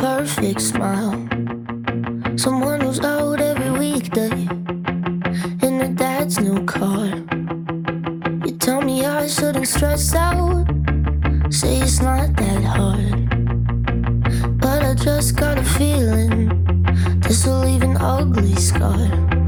perfect smile. Someone who's out every weekday in her dad's new car. You tell me I shouldn't stress out, say it's not that hard. But I just got a feeling this will leave an ugly scar.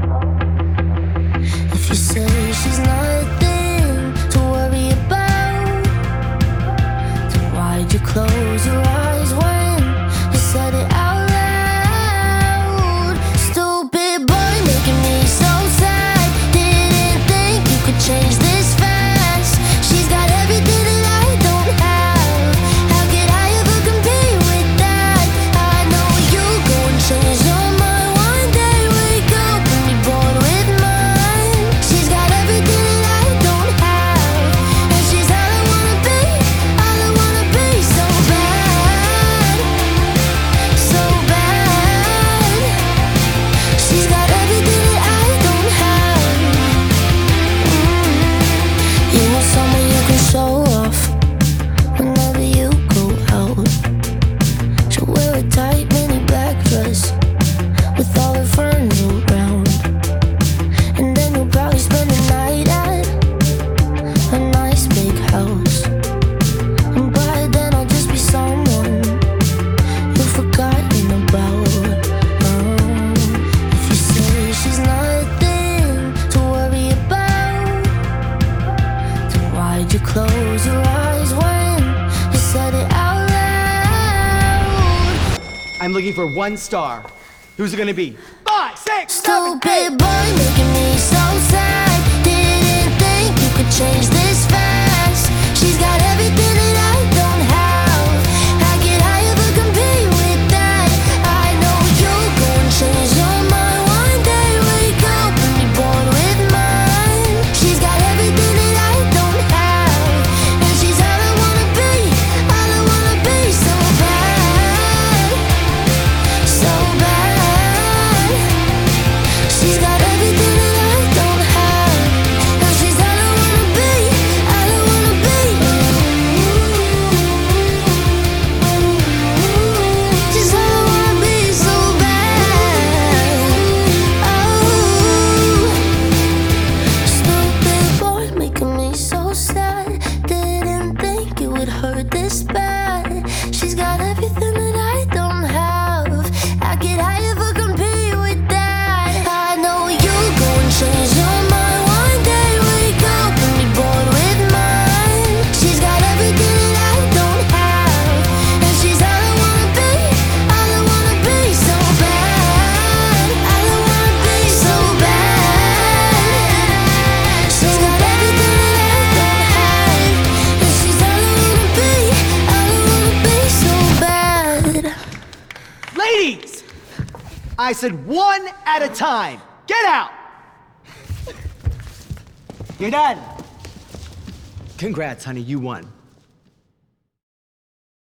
If you say she's nothing to worry about, then why'd you close your eyes when you said it out loud? Stupid boy making me so sad. Didn't think you could change this fast. She's got everything that I don't have. How could I ever compete with that? I know you go and change your mind one day. Wake up and be born with mine. She's got everything that I don't have, and she's all I wanna be, all I wanna be. So bad, so bad. She's got everything that I don't have. You want someone you can show off whenever you go out. She'll wear a tight mini black dress with all her friends around, and then you'll probably spend the night at a nice big house. And by then I'll just be someone you've forgotten about. If you say she's nothing to worry about, then why'd you close your eyes when you said it out loud? I'm looking for 1 star. Who's it gonna be? 5, 6, 7, 8. Stupid boy making me so sad. Didn't think you could change this fast. She's got everything that I don't have. How could I ever compete with that? I know you'll go and change your mind one day. Wake up and be born with mine. She's got everything that I don't have, and she's all I wanna be, all I wanna be. So bad, so bad. She's got everything that I don't have, and she's all I wanna be, all I wanna be. She's all I wanna be, so bad. Oh, stupid boy making me so sad. Didn't think it would hurt this bad. She's got everything that I don't have. How could I ever compete with that? I know you'll go and change your mind one day. Wake up and be born with mine. She's got everything that I don't have, and she's all I wanna be, all I wanna be. So bad, all I wanna be. So bad. She's got everything that I don't have, and she's all I wanna be, all I wanna be. So bad. Ladies! I said 1 at a time. Get out! You're done. Congrats, honey, you won.